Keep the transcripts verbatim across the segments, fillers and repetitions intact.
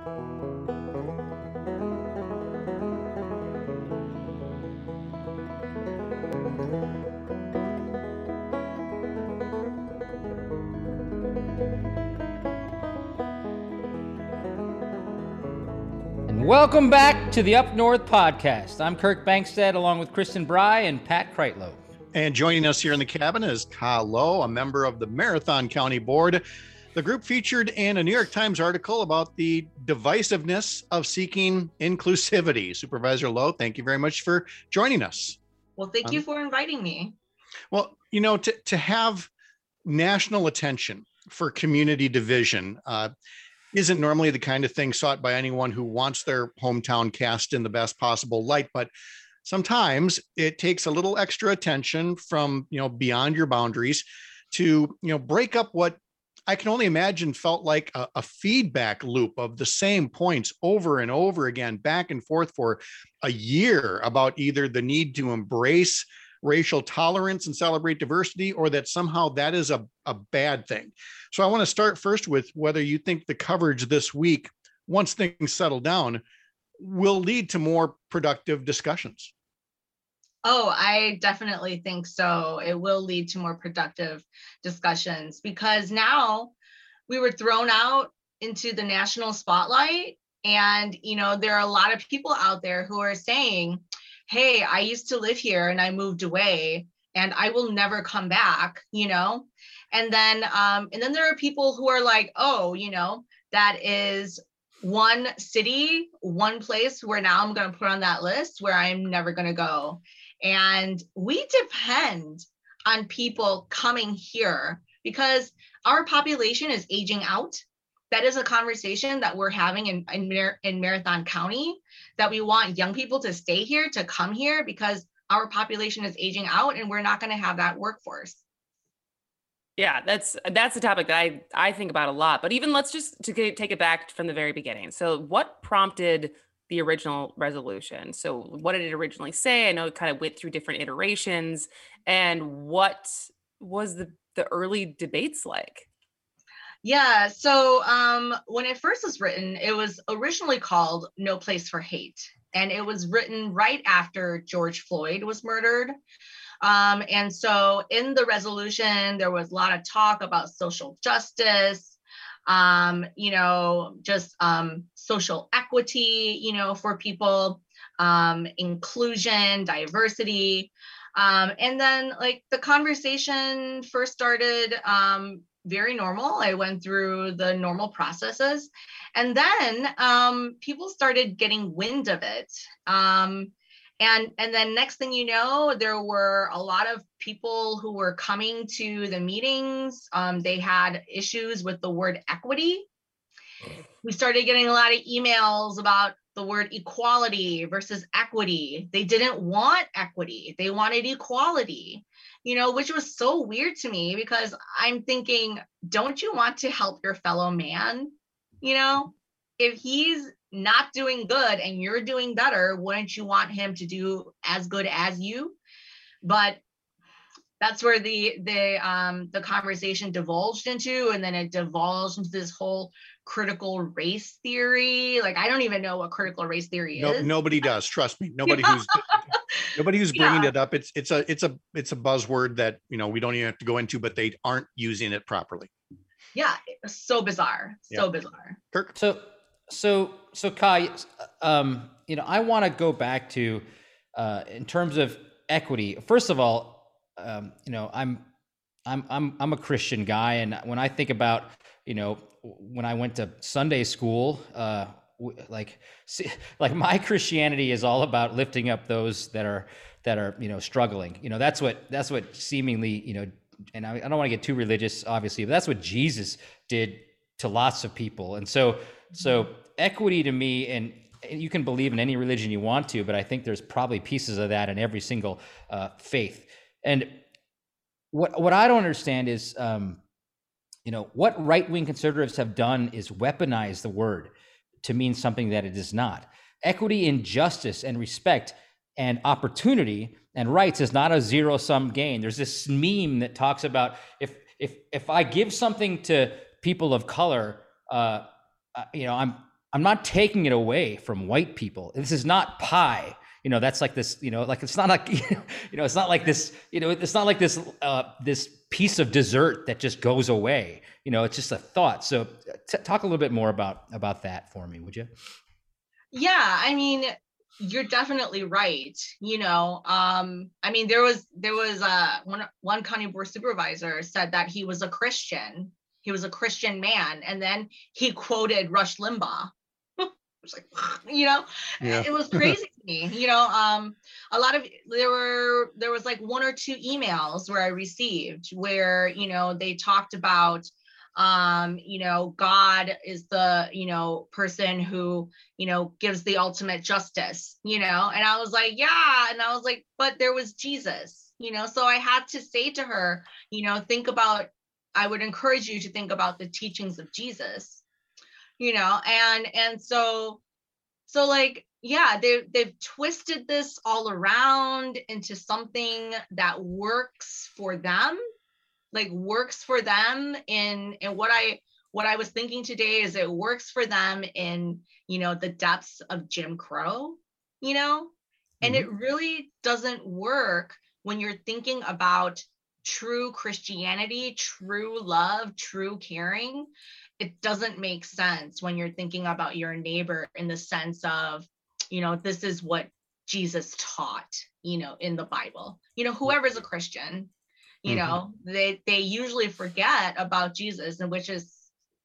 Welcome back to the Up North Podcast. I'm Kirk Bankstead, along with Kristen Bry and Pat Kreitlow. And joining us here in the cabin is Kyle Lowe, a member of the Marathon County Board. The group featured in a New York Times article about the divisiveness of seeking inclusivity. Supervisor Lowe, thank you very much for joining us. Well, thank um, you for inviting me. Well, you know, to, to have national attention for community division, uh, isn't normally the kind of thing sought by anyone who wants their hometown cast in the best possible light, but sometimes it takes a little extra attention from, you know, beyond your boundaries to, you know, break up what I can only imagine felt like a, a feedback loop of the same points over and over again, back and forth for a year about either the need to embrace racial tolerance and celebrate diversity, or that somehow that is a, a bad thing. So I want to start first with whether you think the coverage this week, once things settle down, will lead to more productive discussions. Oh, I definitely think so. It will lead to more productive discussions, because now we were thrown out into the national spotlight. And, you know, there are a lot of people out there who are saying, hey, I used to live here and I moved away and I will never come back, you know? And then, um, and then there are people who are like, oh, you know, that is one city, one place where now I'm going to put on that list where I'm never going to go. And we depend on people coming here because our population is aging out. That is a conversation that we're having in, in, Mar- in Marathon County, that we want young people to stay here, to come here, because our population is aging out and we're not going to have that workforce. Yeah, that's that's a topic that I, I think about a lot. But even let's just to get, take it back from the very beginning. So what prompted the original resolution? So what did it originally say? I know it kind of went through different iterations. And what was the, the early debates like? Yeah, so um, when it first was written, it was originally called No Place for Hate. And it was written right after George Floyd was murdered. Um, and so in the resolution, there was a lot of talk about social justice, um, you know, just um, social equity, you know, for people, um, inclusion, diversity. Um, and then like the conversation first started um, very normal. I went through the normal processes. And then um, people started getting wind of it. Um, and, and then next thing you know, there were a lot of people who were coming to the meetings. Um, they had issues with the word equity. We started getting a lot of emails about the word equality versus equity. They didn't want equity. They wanted equality, you know, which was so weird to me because I'm thinking, don't you want to help your fellow man? You know, if he's not doing good and you're doing better, wouldn't you want him to do as good as you? But that's where the the um, the conversation divulged into, and then it divulged into this whole critical race theory. Like, I don't even know what critical race theory no, is. Nobody does. Trust me. Nobody who's nobody who's bringing yeah. it up. It's it's a it's a it's a buzzword that, you know, we don't even have to go into, but they aren't using it properly. Yeah, so bizarre, so yeah. bizarre. Kirk. So so so Kai, um, you know, I want to go back to uh, in terms of equity. First of all, um, you know, I'm I'm I'm I'm a Christian guy, and when I think about, you know, when I went to Sunday school, uh, like, like my Christianity is all about lifting up those that are, that are, you know, struggling. You know, that's what, that's what seemingly, you know, and I, I don't want to get too religious, obviously, but that's what Jesus did to lots of people. And so, so equity to me, and you can believe in any religion you want to, but I think there's probably pieces of that in every single uh, faith. And what, what I don't understand is, um, you know, what right-wing conservatives have done is weaponize the word to mean something that it is not. Equity and justice and respect and opportunity and rights is not a zero-sum game. There's this meme that talks about if if if I give something to people of color, uh, uh, you know, I'm I'm not taking it away from white people. This is not pie. You know, that's like this, you know, like it's not like, you know, it's not like this, you know, it's not like this, uh, this piece of dessert that just goes away. You know, it's just a thought. So t- talk a little bit more about, about that for me, would you? Yeah, I mean, you're definitely right. You know, um, I mean, there was, there was uh, one, one county board supervisor said that he was a Christian. He was a Christian man. And then he quoted Rush Limbaugh. It was like, you know, Yeah. it was crazy to me. You know, um, a lot of there were there was like one or two emails where I received where, you know, they talked about, um, you know, God is the, you know, person who, you know, gives the ultimate justice, you know, and I was like, yeah. And I was like, but there was Jesus, you know, so I had to say to her, you know, think about, I would encourage you to think about the teachings of Jesus, you know, and and so so like yeah, they they've twisted this all around into something that works for them, like works for them in and what I what I was thinking today is it works for them in, you know, the depths of Jim Crow, you know, and Mhm. it really doesn't work when you're thinking about true Christianity, true love, true caring. It doesn't make sense when you're thinking about your neighbor in the sense of, you know, this is what Jesus taught, you know, in the Bible. You know, whoever's a Christian, you Mhm. know, they they usually forget about Jesus, and which is,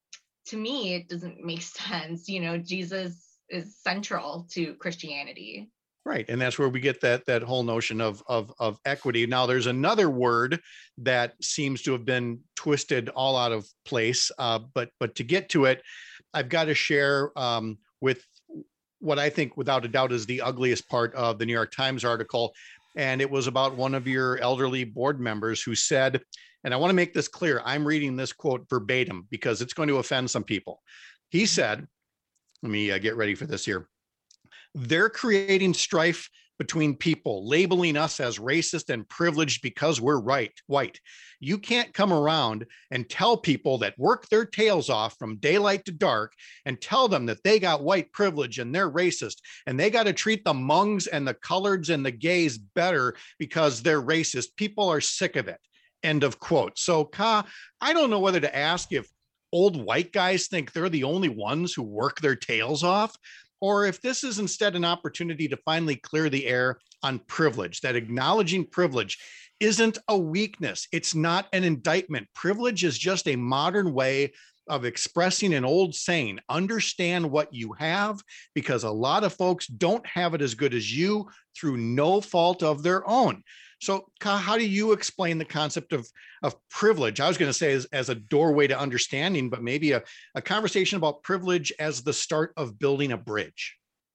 to me, it doesn't make sense. You know, Jesus is central to Christianity. Right. And that's where we get that that whole notion of, of, of equity. Now, there's another word that seems to have been twisted all out of place. Uh, but but to get to it, I've got to share um, with what I think, without a doubt, is the ugliest part of the New York Times article. And it was about one of your elderly board members who said, and I want to make this clear, I'm reading this quote verbatim because it's going to offend some people. He said, let me uh, get ready for this here. They're creating strife between people, labeling us as racist and privileged because we're right, white. You can't come around and tell people that work their tails off from daylight to dark and tell them that they got white privilege and they're racist and they got to treat the Hmongs and the coloreds and the gays better because they're racist. People are sick of it. End of quote. So, Ka, I don't know whether to ask if old white guys think they're the only ones who work their tails off, or if this is instead an opportunity to finally clear the air on privilege, that acknowledging privilege isn't a weakness. It's not an indictment. Privilege is just a modern way of expressing an old saying, understand what you have, because a lot of folks don't have it as good as you through no fault of their own. So, Ka, how do you explain the concept of, of privilege? I was going to say as, as a doorway to understanding, but maybe a, a conversation about privilege as the start of building a bridge.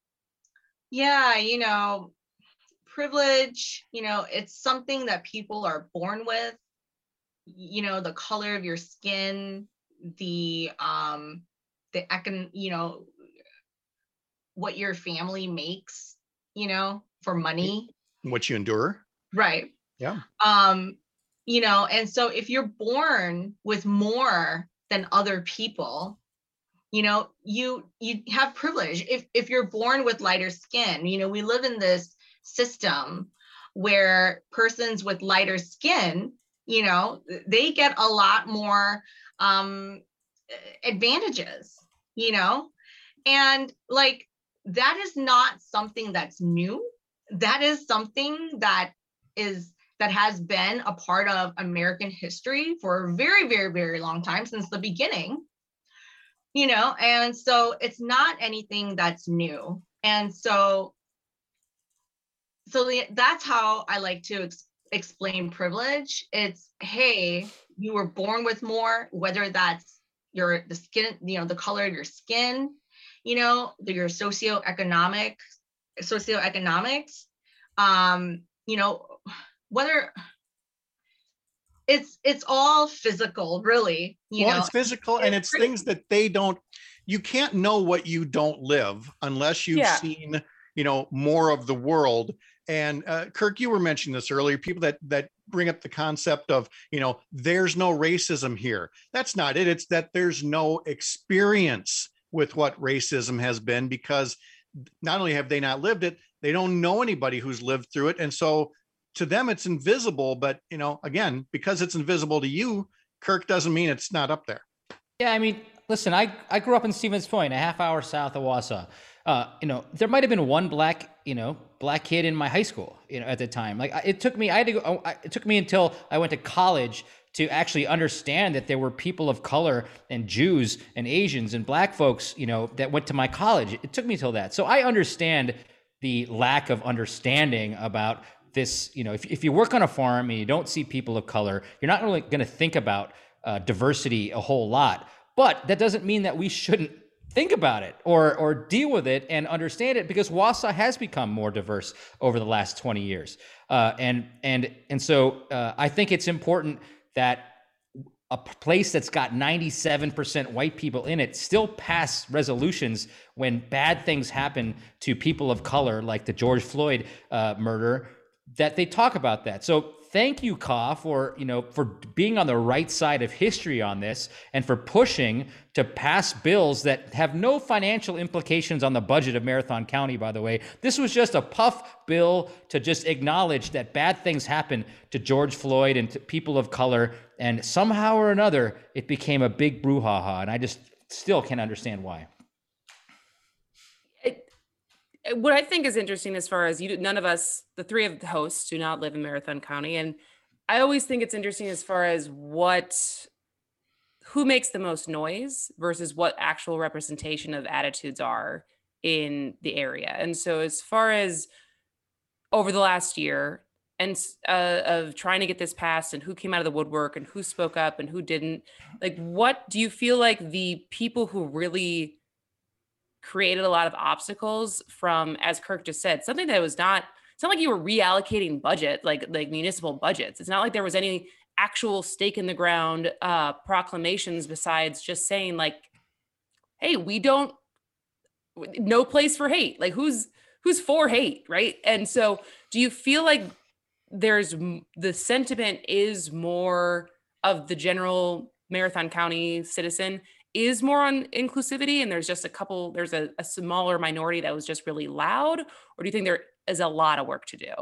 Yeah, you know, privilege, you know, it's something that people are born with. You know, the color of your skin, the um the econ, you know, what your family makes, you know, for money. What you endure. Right. Yeah. Um, you know, and so if you're born with more than other people, you know, you you have privilege. If if you're born with lighter skin, you know, we live in this system where persons with lighter skin, you know, they get a lot more um advantages, you know, and like that is not something that's new. That is something that is that has been a part of American history for a very, very, very long time, since the beginning, you know, and so it's not anything that's new. And so, so the, that's how I like to ex- explain privilege. It's, hey, you were born with more, whether that's your the skin, you know, the color of your skin, you know, your socioeconomic socioeconomics, um, you know, whether it's it's all physical, really, you Well, know. it's physical and it's things that they don't, you can't know what you don't live unless you've Yeah. seen, you know, more of the world. And uh, Kirk, you were mentioning this earlier, people that that bring up the concept of, you know, there's no racism here. That's not it. It's that there's no experience with what racism has been, because not only have they not lived it, they don't know anybody who's lived through it. And so to them, it's invisible. But, you know, again, because it's invisible to you, Kirk, doesn't mean it's not up there. Yeah, I mean, listen, I, I grew up in Stevens Point, a half hour south of Wausau. Uh, you know, there might have been one black, you know, black kid in my high school, you know, at the time. Like it took me, I had to go, it took me until I went to college to actually understand that there were people of color and Jews and Asians and black folks, you know, that went to my college. It took me till that. So I understand the lack of understanding about this. You know, if, if you work on a farm and you don't see people of color, you're not really going to think about uh, diversity a whole lot. But that doesn't mean that we shouldn't think about it or or deal with it and understand it, because Wausau has become more diverse over the last twenty years. Uh, and and and so uh, I think it's important that a place that's got ninety-seven percent white people in it still pass resolutions when bad things happen to people of color, like the George Floyd uh, murder, that they talk about that. So thank you, Ka, for, you know, for being on the right side of history on this and for pushing to pass bills that have no financial implications on the budget of Marathon County, by the way. This was just a puff bill to just acknowledge that bad things happen to George Floyd and to people of color, and somehow or another, it became a big brouhaha, and I just still can't understand why. What I think is interesting, as far as you, none of us, the three of the hosts, do not live in Marathon County. And I always think it's interesting as far as what, who makes the most noise versus what actual representation of attitudes are in the area. And so as far as over the last year and uh, of trying to get this passed and who came out of the woodwork and who spoke up and who didn't, like, what do you feel like the people who really created a lot of obstacles from, as Kirk just said, something that was not, it's not like you were reallocating budget, like like municipal budgets. It's not like there was any actual stake in the ground uh, proclamations besides just saying like, hey, we don't, no place for hate. Like who's, who's for hate, right? And so do you feel like there's, the sentiment is more of the general Marathon County citizen is more on inclusivity, and there's just a couple, there's a, a smaller minority that was just really loud? Or do you think there is a lot of work to do?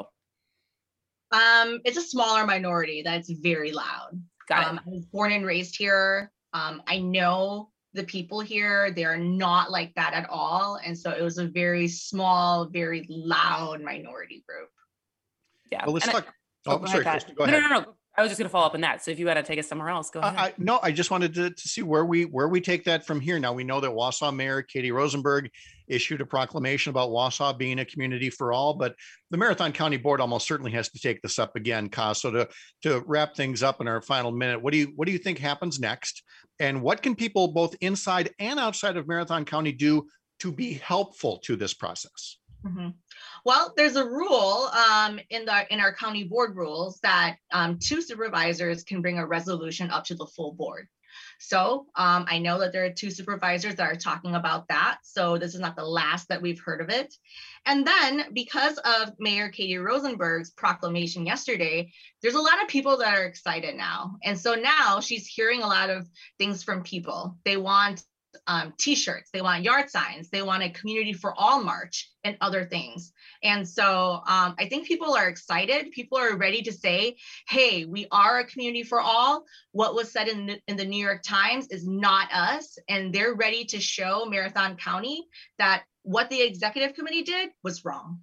Um, it's a smaller minority that's very loud. Got um, it. I was born and raised here. Um, I know the people here, they're not like that at all. And so it was a very small, very loud minority group. Yeah. Well, let's And talk. I, Oh, oh, go sorry, ahead, Kristen, go no, ahead. no, no, no. I was just going to follow up on that. So if you had to take us somewhere else, go ahead. Uh, I, no, I just wanted to, to see where we where we take that from here. Now, we know that Wausau Mayor Katie Rosenberg issued a proclamation about Wausau being a community for all, but the Marathon County Board almost certainly has to take this up again, Ka. So to to wrap things up in our final minute, what do you what do you think happens next, and what can people both inside and outside of Marathon County do to be helpful to this process? Mm-hmm. Well, there's a rule um, in the in our county board rules that um, two supervisors can bring a resolution up to the full board. So um, I know that there are two supervisors that are talking about that. So this is not the last that we've heard of it. And then because of Mayor Katie Rosenberg's proclamation yesterday, there's a lot of people that are excited now. And so now she's hearing a lot of things from people. They want Um, t-shirts, they want yard signs, they want a community for all march and other things. And so um, I think people are excited. People are ready to say, hey, we are a community for all. What was said in the, in the New York Times is not us. And they're ready to show Marathon County that what the executive committee did was wrong.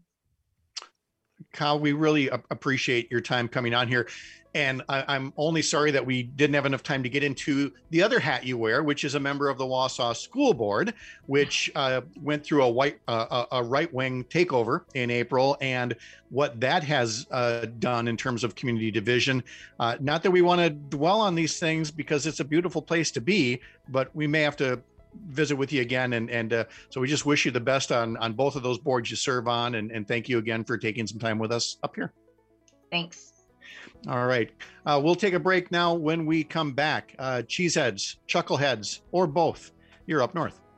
Kyle, we really appreciate your time coming on here. And I, I'm only sorry that we didn't have enough time to get into the other hat you wear, which is a member of the Wausau School Board, which uh, went through a white, uh, a right-wing takeover in April, and what that has uh, done in terms of community division. Uh, not that we want to dwell on these things because it's a beautiful place to be, but we may have to visit with you again. And, and uh, so we just wish you the best on, on both of those boards you serve on. And, and thank you again for taking some time with us up here. Thanks. All right. Uh, we'll take a break now. When we come back, uh, cheeseheads, chuckleheads, or both, you're up north.